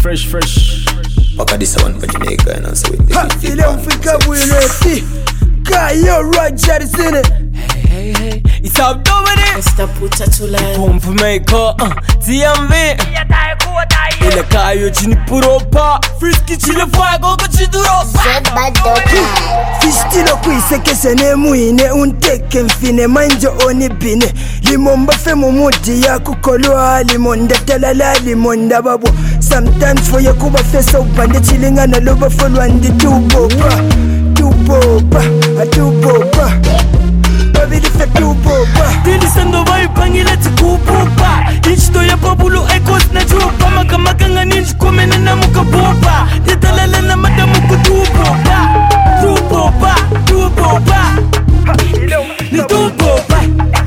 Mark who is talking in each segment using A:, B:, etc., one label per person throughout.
A: Fresh.
B: Waka this one for Jamaica and also with the
C: Feel Africa we ready. Kayo Rogers in it.
A: Hey, it's up Dominic.
D: Mr. Puta Tula.
A: Home for Jamaica, TMV. Ile kayo chini puropa. Frisky chile fuego kuchiduropa.
C: Fistilo kuisekese ne muine unteke mfine manjo oni bine. Limomba fe mumuti ya kukolwa limonda talala limonda babo. Sometimes for ya kuba fesa upande chilinga na loba folwa ndi tubopa. Babidi fe tubopa.
A: Dili sando vai pangile tikupupa. Ichto ya babulu ekos na chupa. Makamaka ninji komene na mukabopa. Ditalala na madamu kutubopa. Tubopa. Ni tubopa.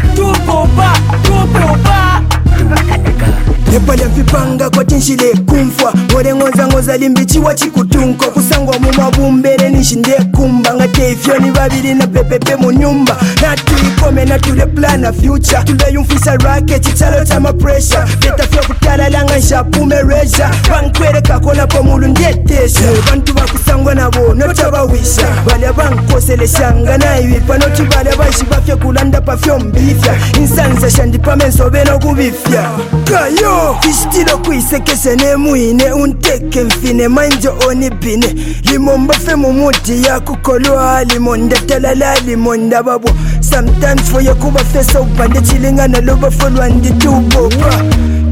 C: Nepalya vipanga kwa tinshile kumfwa. Ngore ngoza limbichi wachikutunko. Kusangwa mumabumbere nishinde kumba. Ngate ifyoni babili na pepepe munyumba. Natu ikome natule plana future. Tule yumfisa rake chichalo chama pressure. Beta fya kutala langa nshapume reja. Bankwere kakona kwa mulu ndietesha. Bantu bakusangwa nabo nota bawisha. Wale bankosele shanga na iwipa. Noti bale baishi bafya kulanda pafyo mbifya. Insanza shandipa mensobe no kubifya. Kayo Fistilo kuisekese ne muine unteke mfine manjo oni bine. Limomba fe mumuti ya kukolwa limonda talala limonda babo. Sometimes for ya kuba fesa upande chilinga na loba folwa ndi tubopa.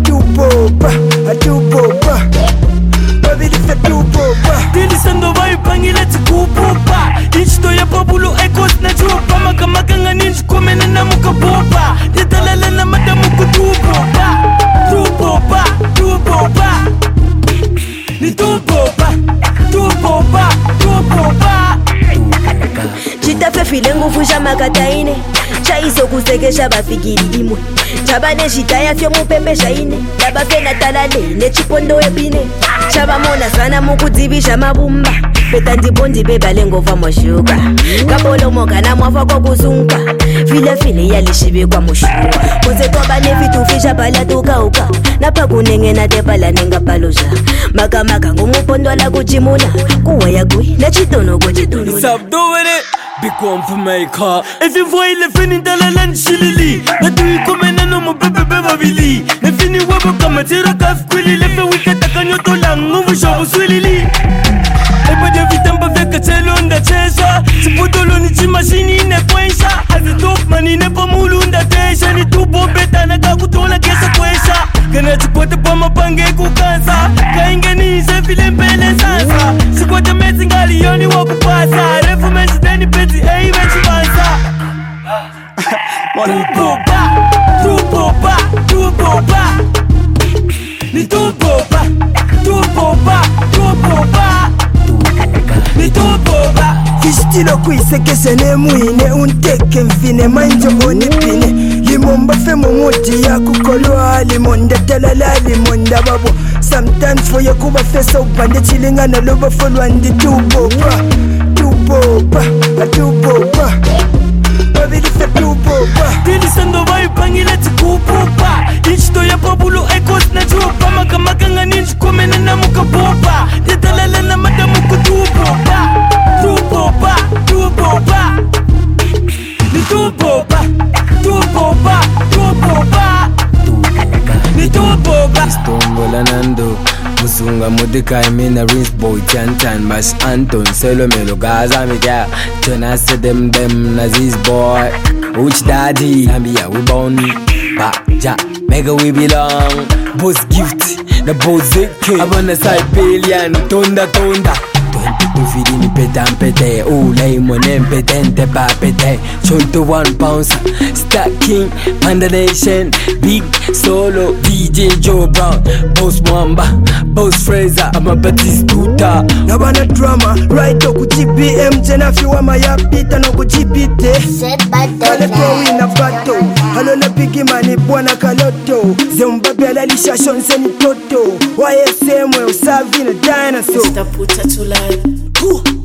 C: Babidi fe tubopa.
A: Dili sando vai pangile tikupupa. Ichto ya babulu ekos na chupa. Makamaka ninji komene na mukabopa. Ditalala na madamu kutubopa. Tubopa. Ni tubopa.
D: Chitafe file nguvu jamakataine. Chaiso kusekesha bafikiri imwe. Chabane shitaya fyo mupepe shaine. Labafe na talale ne chipondo ebine. Chabamona sana mukudibisha mabumba. Peta ndibondi beba lengova moshuka. Kabolo moka na mwafa kwa kuzunka. File yalishibi kwa mushuka. Kose toba nefitu fisha pala tukauka. Napa kunenge na tepala nenga paloja. Makamaka ngumupondo la kujimuna. Kuwa ya gui na chitono kujitununa.
A: Stop doing it. Become for my car. If you voy le fini talala nshilili. Na tui komena no mo bebe babili. Ne fini wabo kama tira kafkwili. Lefe wiketa kanyoto la nguvu shobu swilili. Eba de vitampa veka chelo nda chesha. Chipotolo ni chimashini ne kwensha. Azi top mani ne pamulu nda tesha. Ni tubo beta na kakutola kesa kwensha. Kana chipote pa mapange kukansa. Kainge ni se file mbele sansa. Sikote mezi ngali yoni wakupasa. Refu menshi deni peti ei menshi mansa. Tubopa. Ni tubopa. Ni tubopa.
C: Fistilo kuisekese ne muine unteke mfine manjo oni pine. Limomba fe mumuti ya kukolwa limonda talala limonda babo. Sometimes for ya kuba fesa upande chilinga na loba folwa ndi tubopa. Babidi fe tubopa.
A: Dili sando vai pangile tikupupa. Ichto ya babulu ekos na chupa. Makamaka ninji komene na mukabopa. Ditalala na madamu kutubopa. Ni tubopa. Ni tubopa.
E: Stombola nando Musunga Modikai mina rinse boy Tan Mas Anton Selomelo Gaza Mika Tuna se them Nazis boy Which daddy Ambia we born Ba ja Mega we belong Boss gift The boss zeke Abana side billion Tonda Ufidi ni pete Ulay mo nempetente papete Cholto 1 pounds Stacking Panda Nation Big Solo DJ Joe Brown Boss Mwamba Boss Fraser I'm a Batistuta
C: Nabana drama Right oku GBM Jena fiwa mayapita no ku GBT Kale kwa wina bato Halo na pigi mani buwana kaloto Zembabe alalisha shonse ni toto YSM we usavi na dinosaur
D: Mr. Puta Tula.